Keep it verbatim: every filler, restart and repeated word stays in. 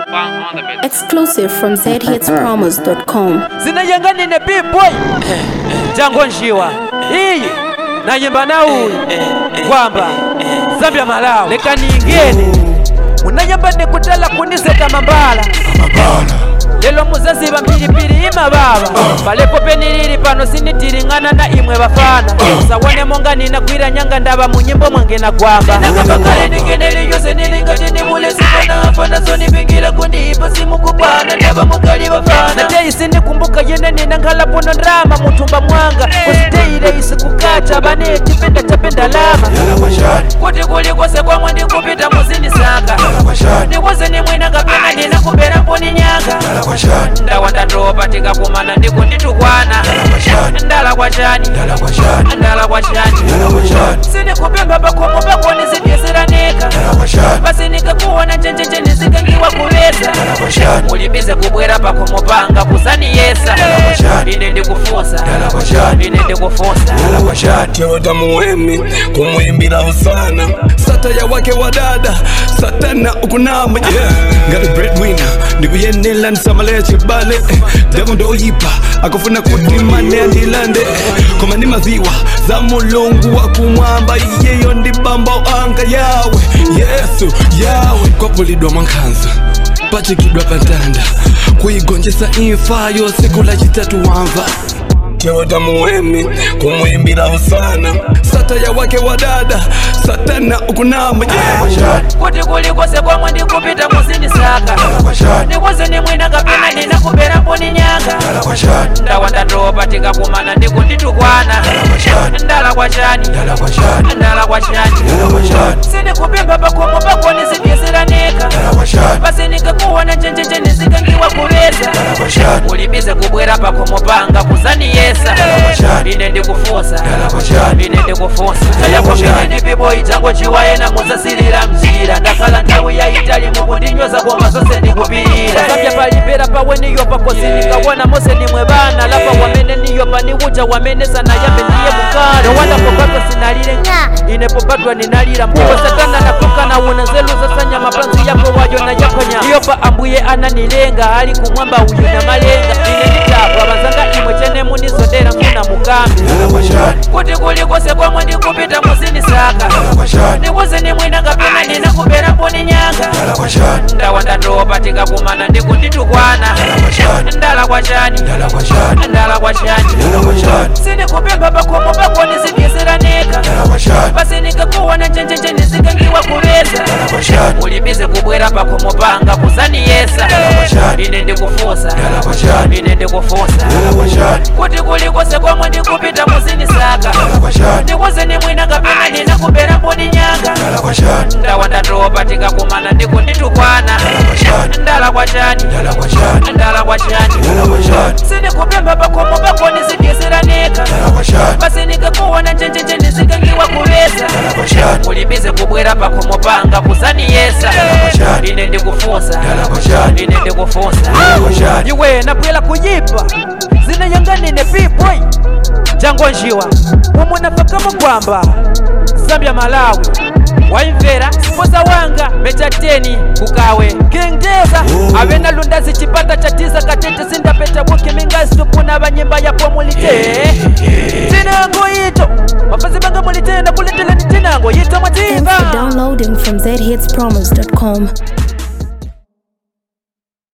Exclusive from z hits promos dot com. Zinayangani ne big boy Jango Njiwa hii nayimba na huyu kwamba Zambia Malawi leka ningene unayamba ne kutala kuniseta mambala lelo muzazi bambiripiri ima baba balepo peniriri pano sinitiringana na imwe bafana sawone monga nina kwira nyanga ndaba munyimbo mwange na kwamba nakabakale ningeneli yose nilingati ni mule sipona afana zoni bingira kundi ipa simu kupana ndaba mukali bafana natei sini kumbuka yene nina ngala pono ndrama mutumba mwanga kusiteire isi kukacha bane tipenda tapenda lama kuti kuli kwase kwa mwandi kupita muzini saka nikwase ni mwina kapena nina kubera mponi nyanga ndawanda ndopa tika kumana ndiku nditukwana ndala kwa chani ndala kwa chani sini kupemba pakomo pakoni zidisiranika basi nikakuona chencheche nisikangiwa kubeza ulibize kubwera pakomo panga kusani yesa ine ndikufusa ine ndikufusa Teoda muwemi kumuimbira usana sata ya wake wadada satana ukunama yeah. Ngati breadwinner ndikuyenela nisamaleche bale Devo ndo yipa akufuna kuti mane andilande Koma ni maziwa za mulungu wa kumwamba Iyeyo ndi bamba anga yawe Yesu yawe Kwa pulidwa mwankanza pachikidwa pantanda kuigonjesa imfa yose kula chitatu wamva Teoda muwemi kumuimbira usana sata ya wake wadada satana ukunama yeah. Kuti kuli kwase kwa mwandi kupita muzini saka nikwase ni mwina kapena nina kubera mponi nyanga ndawanda ndopa tika kumana ndiku nditukwana ndala kwa chani ndala kwa chani sini kupemba pakomo pakoni zidisiranika basi nikakuona chencheche nisikangiwa kubeza ulibize kubwera pakomo panga kusani yesa ine ndikufusa ine ndikufusa ayakomene pibo itango chiwaena muzasilira mjira ndakhala nthawi ya itali mukundinyoza koma zose ndikupirira Zambia palipera pawe niyo pakosi nikawona mose nimwe bana lapa wamene niyo paniwuja wamene sana yambe ndiye mukana wala popatwa sinalire ine popatwa ninalira mpuwa satana nakuka na una zelu zasanya mapanzi yako wajo na yakonya iyo pa ambuye ananilenga ali kumwamba uyu na malenga ine nitapa bazanga imwe chene munisodera mfuna mukambi kuti kuli kwase kwa mwandi kupita muzini saka nikwase ni mwina kapena nina kubera mponi nyanga ndawanda ndopa tika kumana ndiku nditukwana ndala kwa chani ndala kwa chani sini kupemba pakomo pakoni zidisiranika basi nikakuona chencheche nisikangiwa kubeza ulibize kubwera pakomo panga kusani yesa ine ndikufusa ine ndikufusa kuti kuli kwase kwa mwandi kupita muzini saka nikwase ni mwina kapena nina kubera mponi nyanga ndawanda ndopa tika kumana ndiku nditukwana ndala kwa chani ndala kwa chani sini kupemba pakomo pakoni zidisiranika basi nikakuona chencheche nisikangiwa kubeza ulibize kubwera pakomo panga kusani yesa ine ndikufusa ine ndikufusa iwe nabwela kuyipa zinayangani ne big boy Jango Njiwa umunafakamo kwamba Zambia Malawi waimvera spoza wanga mecha teni kukawe King Deza avena lundazi chipata cha tisa katete sindapeta buki mingazi tupuna banyimba ya pomulite tinango ito mafazi banga mulite na kuletele ni tinango ito matimba. Thanks for downloading from z hits promos dot com.